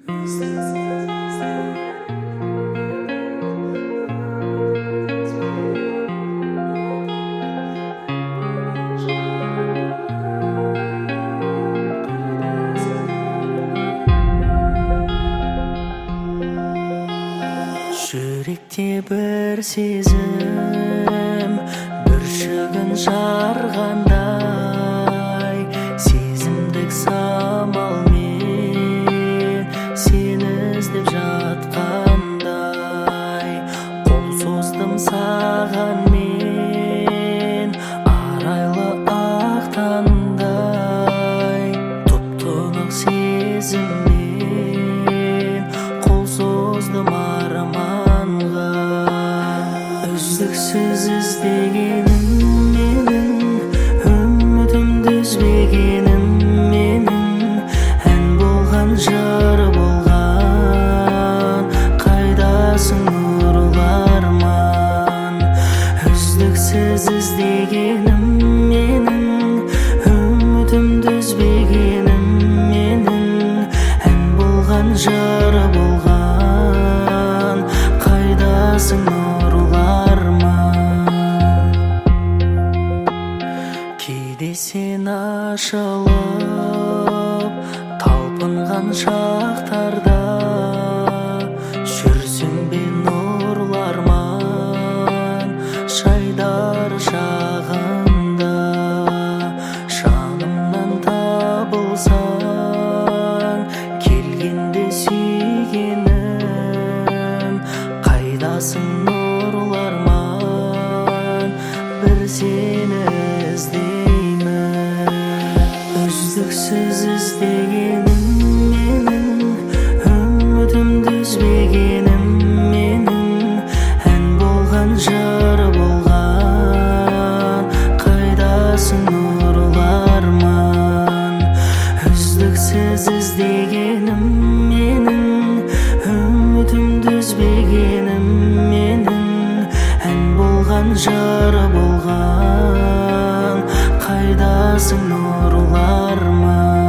Жүректе бір сезім бүршігін жарғандай, сезімдік самалмен сені іздеп жатқандай. Қол создым саған мен арайлы ақ таңдай, тұп-тұнық сезіммен қол создым арманға. Үздіксіз іздегенім менің, үмітімді үзбегенім менің, ән болған жыр болған, қайдасың нұрлы арман. Үздіксіз іздегенім менің, үмітімді үзбегенім менің, ән болған жыр болған, қайдасың нұрлы арман. Кейде сен ашылып талпынған шақтарда, жүрсің бе нұрлы арман жайдар шағында. Жанымнан табылсаң келгенде сүйгенім, қайдасың нұрлы арман, бір сені іздеймін. Үздіксіз іздегенім менің, үмітімді үзбегенім менің, ән болған жыр болған, қайдасың нұрлы арман. Үздіксіз іздегенім менің, үмітімді үзбегенім менің, ән болған жыр болған, қайдасың нұрлы арман.